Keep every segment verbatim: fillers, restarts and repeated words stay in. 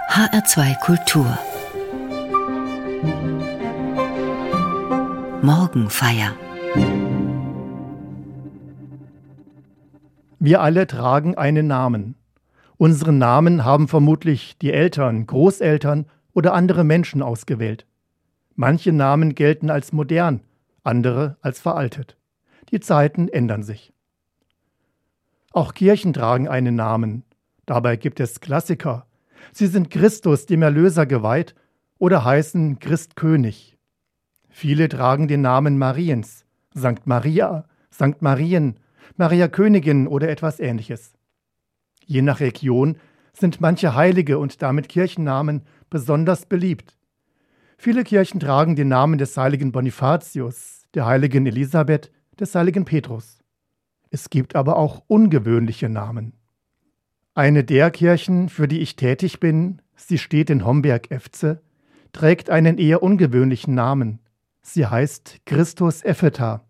H R zwei Kultur Morgenfeier. Wir alle tragen einen Namen. Unseren Namen haben vermutlich die Eltern, Großeltern oder andere Menschen ausgewählt. Manche Namen gelten als modern, andere als veraltet. Die Zeiten ändern sich. Auch Kirchen tragen einen Namen. Dabei gibt es Klassiker. Sie sind Christus, dem Erlöser, geweiht oder heißen Christkönig. Viele tragen den Namen Mariens, Sankt Maria, Sankt Marien, Maria Königin oder etwas Ähnliches. Je nach Region sind manche Heilige und damit Kirchennamen besonders beliebt. Viele Kirchen tragen den Namen des heiligen Bonifatius, der heiligen Elisabeth, des heiligen Petrus. Es gibt aber auch ungewöhnliche Namen. Eine der Kirchen, für die ich tätig bin, sie steht in Homberg-Efze, trägt einen eher ungewöhnlichen Namen. Sie heißt Christus Epheta.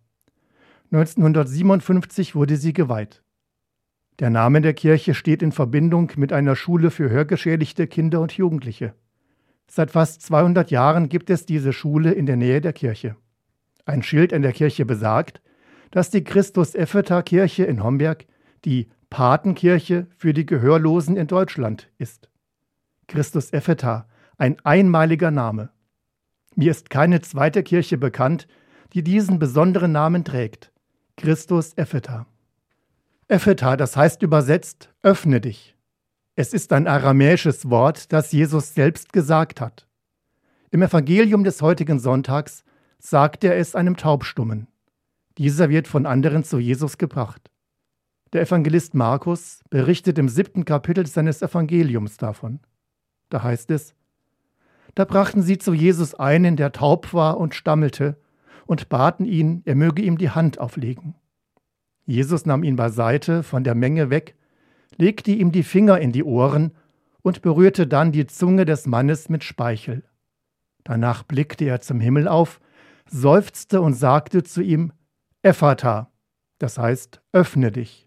neunzehnhundertsiebenundfünfzig wurde sie geweiht. Der Name der Kirche steht in Verbindung mit einer Schule für hörgeschädigte Kinder und Jugendliche. Seit fast zweihundert Jahren gibt es diese Schule in der Nähe der Kirche. Ein Schild an der Kirche besagt, dass die Christus-Epheta-Kirche in Homberg die Patenkirche für die Gehörlosen in Deutschland ist. Christus Epheta, ein einmaliger Name. Mir ist keine zweite Kirche bekannt, die diesen besonderen Namen trägt. Christus Epheta. Epheta, das heißt übersetzt, öffne dich. Es ist ein aramäisches Wort, das Jesus selbst gesagt hat. Im Evangelium des heutigen Sonntags sagt er es einem Taubstummen. Dieser wird von anderen zu Jesus gebracht. Der Evangelist Markus berichtet im siebten Kapitel seines Evangeliums davon. Da heißt es: Da brachten sie zu Jesus einen, der taub war und stammelte, und baten ihn, er möge ihm die Hand auflegen. Jesus nahm ihn beiseite von der Menge weg, legte ihm die Finger in die Ohren und berührte dann die Zunge des Mannes mit Speichel. Danach blickte er zum Himmel auf, seufzte und sagte zu ihm: Ephata, das heißt, öffne dich.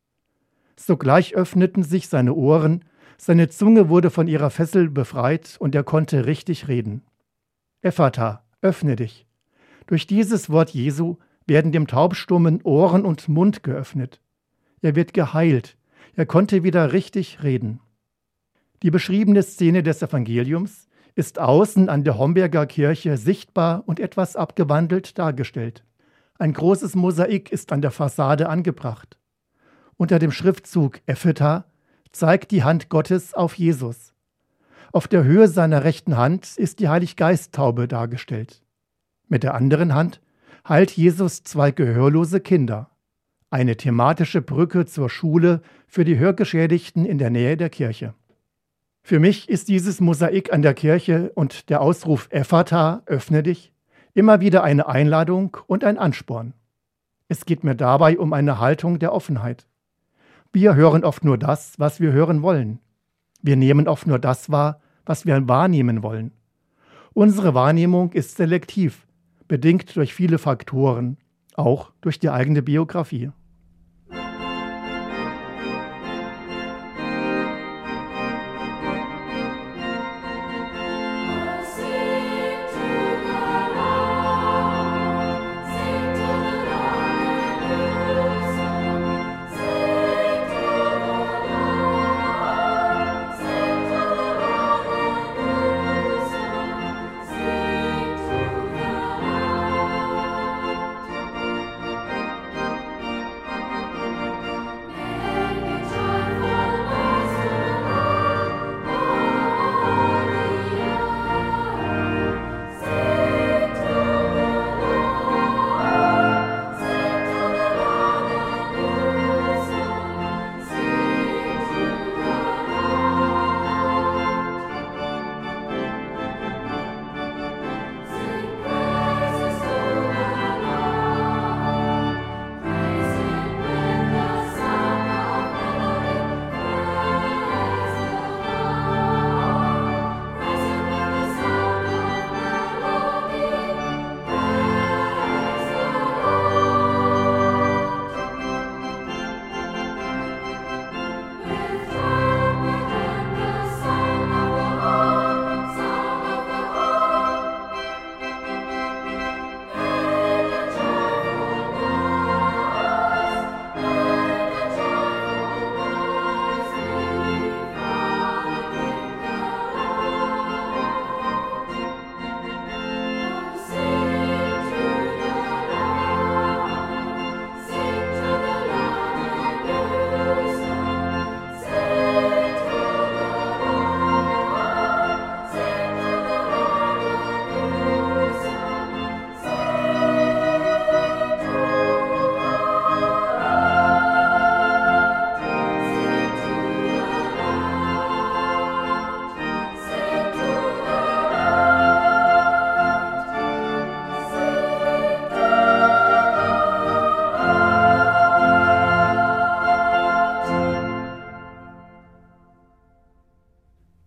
Sogleich öffneten sich seine Ohren, seine Zunge wurde von ihrer Fessel befreit und er konnte richtig reden. Ephata, öffne dich. Durch dieses Wort Jesu werden dem Taubstummen Ohren und Mund geöffnet. Er wird geheilt. Er konnte wieder richtig reden. Die beschriebene Szene des Evangeliums ist außen an der Homberger Kirche sichtbar und etwas abgewandelt dargestellt. Ein großes Mosaik ist an der Fassade angebracht. Unter dem Schriftzug Epheta zeigt die Hand Gottes auf Jesus. Auf der Höhe seiner rechten Hand ist die Heiliggeisttaube dargestellt. Mit der anderen Hand heilt Jesus zwei gehörlose Kinder. Eine thematische Brücke zur Schule für die Hörgeschädigten in der Nähe der Kirche. Für mich ist dieses Mosaik an der Kirche und der Ausruf Ephata, öffne dich, immer wieder eine Einladung und ein Ansporn. Es geht mir dabei um eine Haltung der Offenheit. Wir hören oft nur das, was wir hören wollen. Wir nehmen oft nur das wahr, was wir wahrnehmen wollen. Unsere Wahrnehmung ist selektiv, bedingt durch viele Faktoren, auch durch die eigene Biografie.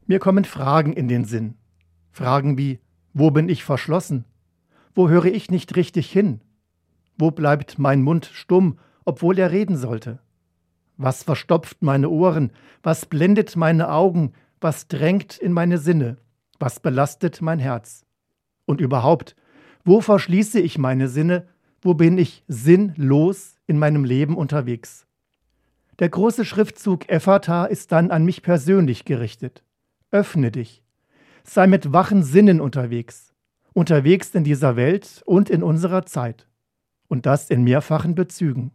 Mir kommen Fragen in den Sinn. Fragen wie: Wo bin ich verschlossen? Wo höre ich nicht richtig hin? Wo bleibt mein Mund stumm, obwohl er reden sollte? Was verstopft meine Ohren? Was blendet meine Augen? Was drängt in meine Sinne? Was belastet mein Herz? Und überhaupt, wo verschließe ich meine Sinne? Wo bin ich sinnlos in meinem Leben unterwegs? Der große Schriftzug Ephata ist dann an mich persönlich gerichtet. Öffne dich. Sei mit wachen Sinnen unterwegs. Unterwegs in dieser Welt und in unserer Zeit. Und das in mehrfachen Bezügen.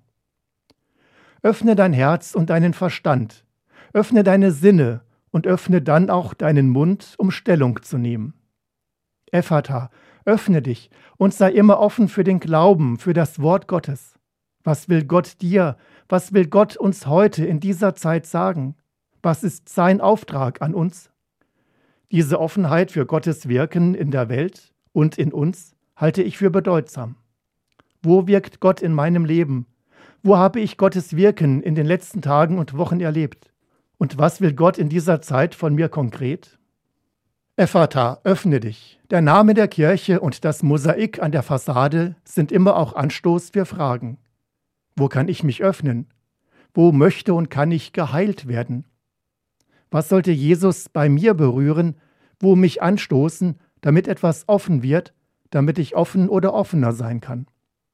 Öffne dein Herz und deinen Verstand. Öffne deine Sinne und öffne dann auch deinen Mund, um Stellung zu nehmen. Ephata, öffne dich und sei immer offen für den Glauben, für das Wort Gottes. Was will Gott dir, was will Gott uns heute in dieser Zeit sagen? Was ist sein Auftrag an uns? Diese Offenheit für Gottes Wirken in der Welt und in uns halte ich für bedeutsam. Wo wirkt Gott in meinem Leben? Wo habe ich Gottes Wirken in den letzten Tagen und Wochen erlebt? Und was will Gott in dieser Zeit von mir konkret? Ephata, öffne dich. Der Name der Kirche und das Mosaik an der Fassade sind immer auch Anstoß für Fragen. Wo kann ich mich öffnen? Wo möchte und kann ich geheilt werden? Was sollte Jesus bei mir berühren, wo mich anstoßen, damit etwas offen wird, damit ich offen oder offener sein kann?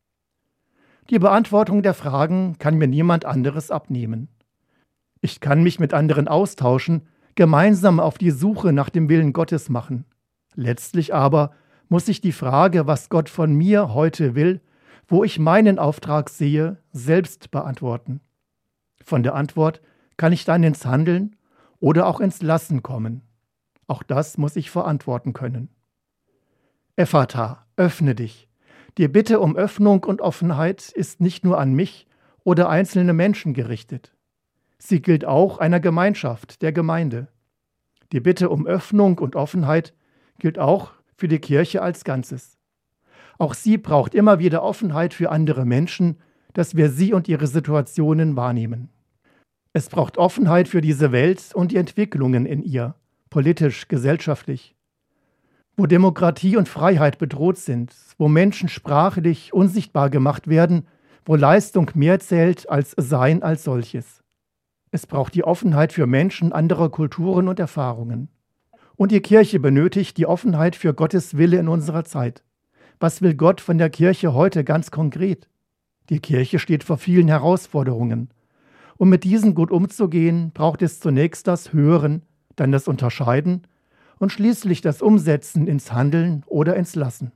Die Beantwortung der Fragen kann mir niemand anderes abnehmen. Ich kann mich mit anderen austauschen, gemeinsam auf die Suche nach dem Willen Gottes machen. Letztlich aber muss ich die Frage, was Gott von mir heute will, wo ich meinen Auftrag sehe, selbst beantworten. Von der Antwort kann ich dann ins Handeln oder auch ins Lassen kommen. Auch das muss ich verantworten können. Ephata, öffne dich. Die Bitte um Öffnung und Offenheit ist nicht nur an mich oder einzelne Menschen gerichtet. Sie gilt auch einer Gemeinschaft, der Gemeinde. Die Bitte um Öffnung und Offenheit gilt auch für die Kirche als Ganzes. Auch sie braucht immer wieder Offenheit für andere Menschen, dass wir sie und ihre Situationen wahrnehmen. Es braucht Offenheit für diese Welt und die Entwicklungen in ihr, politisch, gesellschaftlich. Wo Demokratie und Freiheit bedroht sind, wo Menschen sprachlich unsichtbar gemacht werden, wo Leistung mehr zählt als Sein als solches. Es braucht die Offenheit für Menschen anderer Kulturen und Erfahrungen. Und die Kirche benötigt die Offenheit für Gottes Wille in unserer Zeit. Was will Gott von der Kirche heute ganz konkret? Die Kirche steht vor vielen Herausforderungen. Um mit diesen gut umzugehen, braucht es zunächst das Hören, dann das Unterscheiden und schließlich das Umsetzen ins Handeln oder ins Lassen.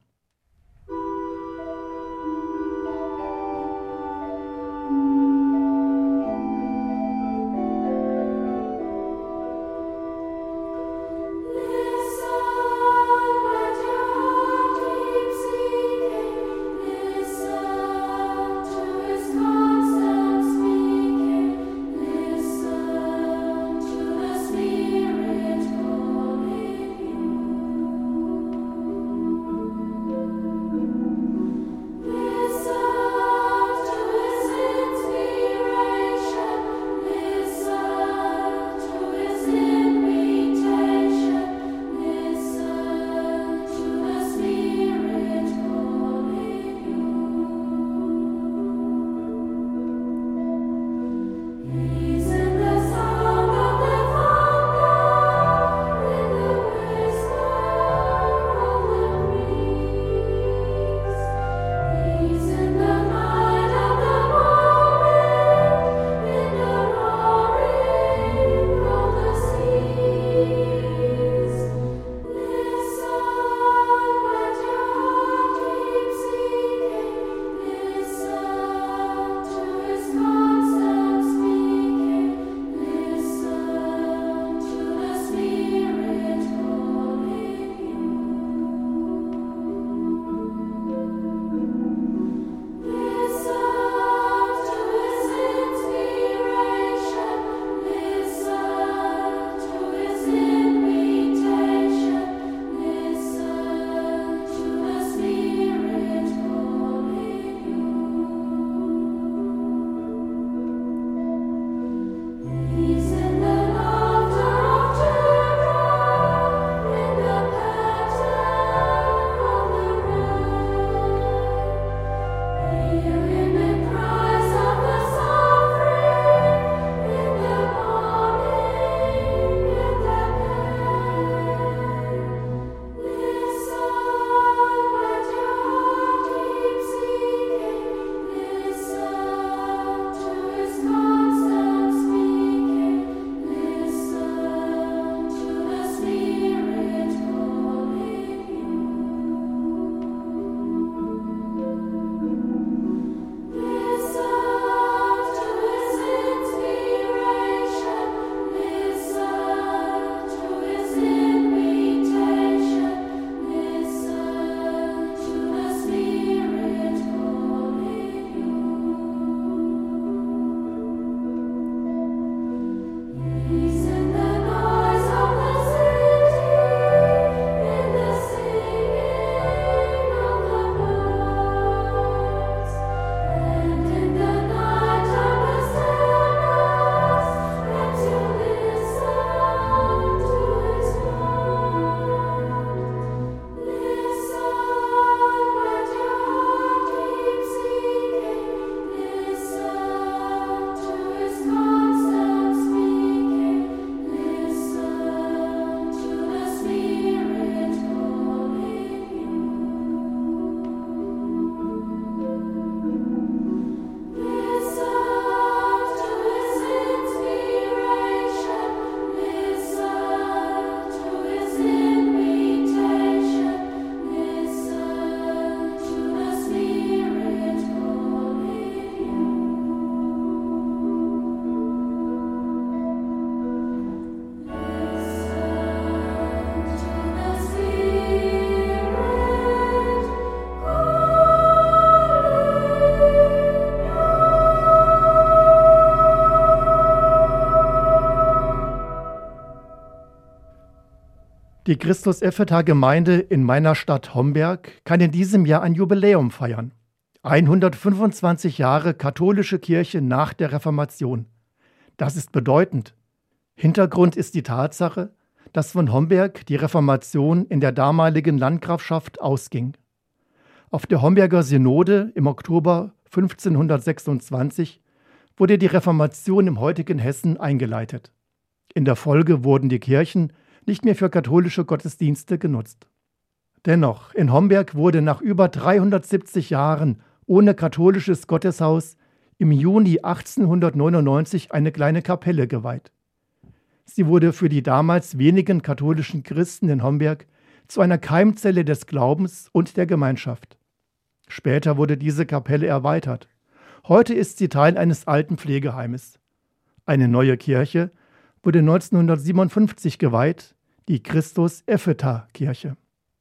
Die Christus-Epphata-Gemeinde in meiner Stadt Homberg kann in diesem Jahr ein Jubiläum feiern. hundertfünfundzwanzig Jahre katholische Kirche nach der Reformation. Das ist bedeutend. Hintergrund ist die Tatsache, dass von Homberg die Reformation in der damaligen Landgrafschaft ausging. Auf der Homberger Synode im Oktober fünfzehnhundertsechsundzwanzig wurde die Reformation im heutigen Hessen eingeleitet. In der Folge wurden die Kirchen nicht mehr für katholische Gottesdienste genutzt. Dennoch, in Homberg wurde nach über dreihundertsiebzig Jahren ohne katholisches Gotteshaus im Juni achtzehnhundertneunundneunzig eine kleine Kapelle geweiht. Sie wurde für die damals wenigen katholischen Christen in Homberg zu einer Keimzelle des Glaubens und der Gemeinschaft. Später wurde diese Kapelle erweitert. Heute ist sie Teil eines alten Pflegeheimes. Eine neue Kirche wurde neunzehnhundertsiebenundfünfzig geweiht, die Christus-Epphata-Kirche.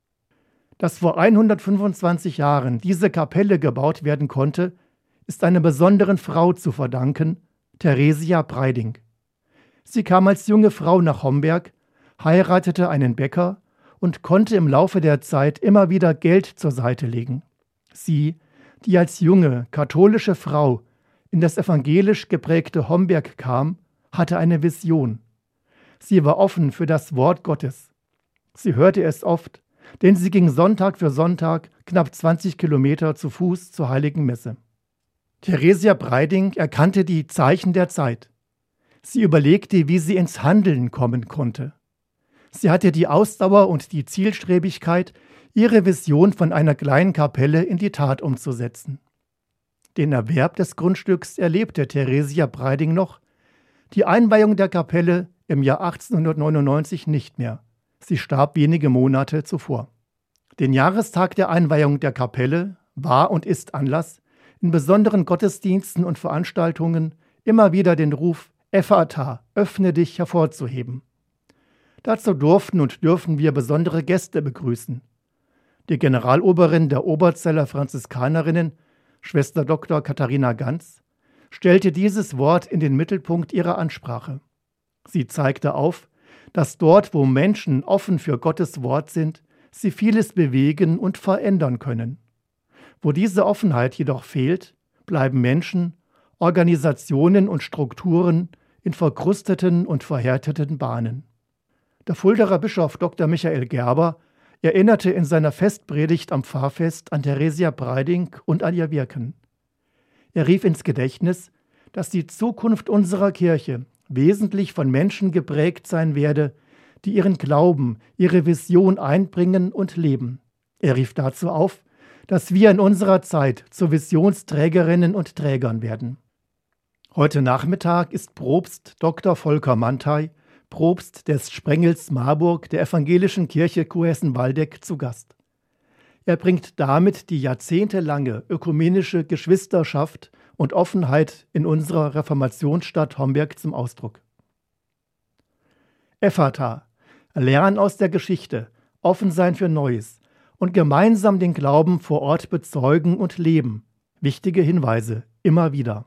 Dass vor hundertfünfundzwanzig Jahren diese Kapelle gebaut werden konnte, ist einer besonderen Frau zu verdanken, Theresia Breiding. Sie kam als junge Frau nach Homberg, heiratete einen Bäcker und konnte im Laufe der Zeit immer wieder Geld zur Seite legen. Sie, die als junge, katholische Frau in das evangelisch geprägte Homberg kam, hatte eine Vision. Sie war offen für das Wort Gottes. Sie hörte es oft, denn sie ging Sonntag für Sonntag knapp zwanzig Kilometer zu Fuß zur Heiligen Messe. Theresia Breiding erkannte die Zeichen der Zeit. Sie überlegte, wie sie ins Handeln kommen konnte. Sie hatte die Ausdauer und die Zielstrebigkeit, ihre Vision von einer kleinen Kapelle in die Tat umzusetzen. Den Erwerb des Grundstücks erlebte Theresia Breiding noch, die Einweihung der Kapelle im Jahr achtzehnhundertneunundneunzig nicht mehr. Sie starb wenige Monate zuvor. Den Jahrestag der Einweihung der Kapelle war und ist Anlass, in besonderen Gottesdiensten und Veranstaltungen immer wieder den Ruf Epphata, öffne dich hervorzuheben. Dazu durften und dürfen wir besondere Gäste begrüßen. Die Generaloberin der Oberzeller Franziskanerinnen, Schwester Doktor Katharina Ganz, stellte dieses Wort in den Mittelpunkt ihrer Ansprache. Sie zeigte auf, dass dort, wo Menschen offen für Gottes Wort sind, sie vieles bewegen und verändern können. Wo diese Offenheit jedoch fehlt, bleiben Menschen, Organisationen und Strukturen in verkrusteten und verhärteten Bahnen. Der Fuldaer Bischof Doktor Michael Gerber erinnerte in seiner Festpredigt am Pfarrfest an Theresia Breiding und an ihr Wirken. Er rief ins Gedächtnis, dass die Zukunft unserer Kirche wesentlich von Menschen geprägt sein werde, die ihren Glauben, ihre Vision einbringen und leben. Er rief dazu auf, dass wir in unserer Zeit zu Visionsträgerinnen und Trägern werden. Heute Nachmittag ist Propst Doktor Volker Mantei, Propst des Sprengels Marburg der Evangelischen Kirche Kurhessen-Waldeck, zu Gast. Er bringt damit die jahrzehntelange ökumenische Geschwisterschaft und Offenheit in unserer Reformationsstadt Homberg zum Ausdruck. Epphata, Lernen aus der Geschichte, offen sein für Neues und gemeinsam den Glauben vor Ort bezeugen und leben. Wichtige Hinweise, immer wieder.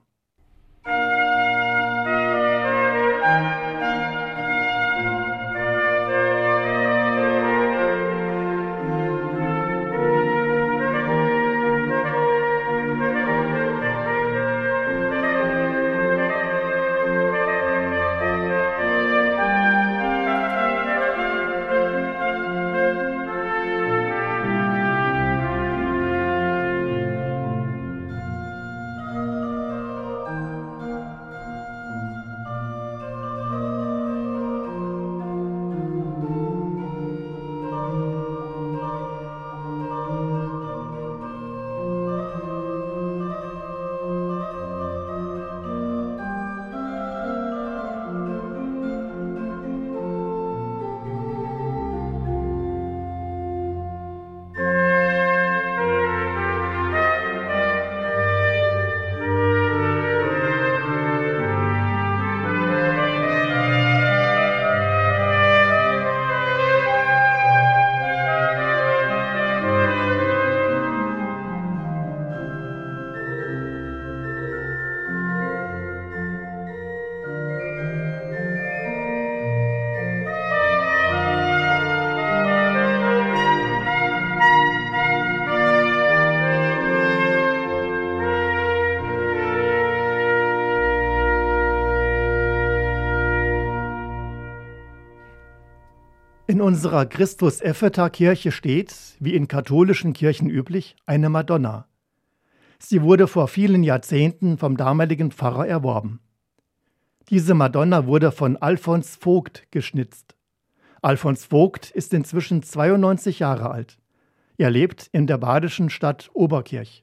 In unserer Christus-Epphata-Kirche steht, wie in katholischen Kirchen üblich, eine Madonna. Sie wurde vor vielen Jahrzehnten vom damaligen Pfarrer erworben. Diese Madonna wurde von Alfons Vogt geschnitzt. Alfons Vogt ist inzwischen zweiundneunzig Jahre alt. Er lebt in der badischen Stadt Oberkirch.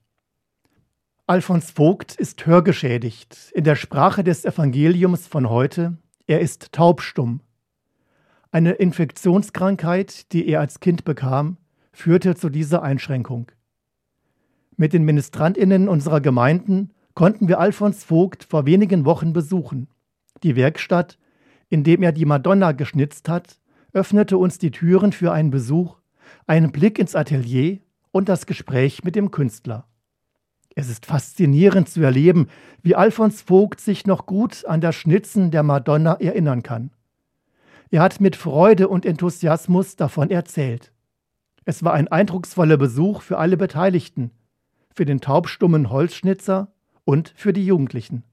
Alfons Vogt ist hörgeschädigt. In der Sprache des Evangeliums von heute, er ist taubstumm. Eine Infektionskrankheit, die er als Kind bekam, führte zu dieser Einschränkung. Mit den MinistrantInnen unserer Gemeinden konnten wir Alfons Vogt vor wenigen Wochen besuchen. Die Werkstatt, in dem er die Madonna geschnitzt hat, öffnete uns die Türen für einen Besuch, einen Blick ins Atelier und das Gespräch mit dem Künstler. Es ist faszinierend zu erleben, wie Alfons Vogt sich noch gut an das Schnitzen der Madonna erinnern kann. Er hat mit Freude und Enthusiasmus davon erzählt. Es war ein eindrucksvoller Besuch für alle Beteiligten, für den taubstummen Holzschnitzer und für die Jugendlichen.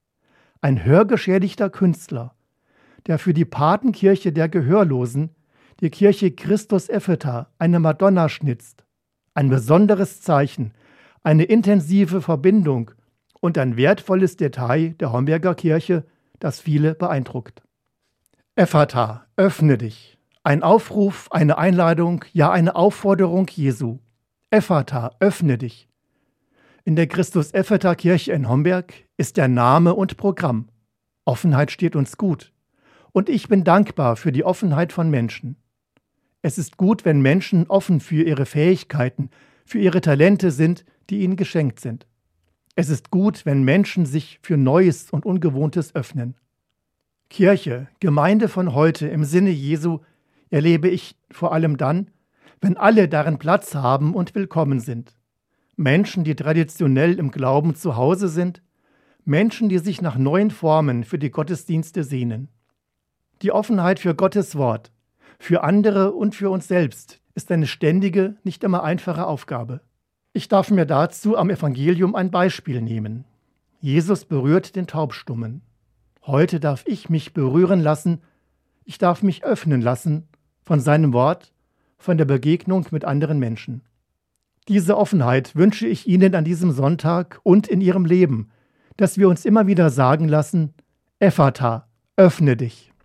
Ein hörgeschädigter Künstler, der für die Patenkirche der Gehörlosen, die Kirche Christus-Epphata, eine Madonna schnitzt. Ein besonderes Zeichen, eine intensive Verbindung und ein wertvolles Detail der Homberger Kirche, das viele beeindruckt. Epphata, öffne dich. Ein Aufruf, eine Einladung, ja eine Aufforderung Jesu. Epphata, öffne dich. In der Christus-Epphata-Kirche in Homberg ist der Name und Programm. Offenheit steht uns gut. Und ich bin dankbar für die Offenheit von Menschen. Es ist gut, wenn Menschen offen für ihre Fähigkeiten, für ihre Talente sind, die ihnen geschenkt sind. Es ist gut, wenn Menschen sich für Neues und Ungewohntes öffnen. Kirche, Gemeinde von heute im Sinne Jesu erlebe ich vor allem dann, wenn alle darin Platz haben und willkommen sind. Menschen, die traditionell im Glauben zu Hause sind, Menschen, die sich nach neuen Formen für die Gottesdienste sehnen. Die Offenheit für Gottes Wort, für andere und für uns selbst ist eine ständige, nicht immer einfache Aufgabe. Ich darf mir dazu am Evangelium ein Beispiel nehmen. Jesus berührt den Taubstummen. Heute darf ich mich berühren lassen, ich darf mich öffnen lassen von seinem Wort, von der Begegnung mit anderen Menschen. Diese Offenheit wünsche ich Ihnen an diesem Sonntag und in Ihrem Leben, dass wir uns immer wieder sagen lassen, Epphata, öffne dich.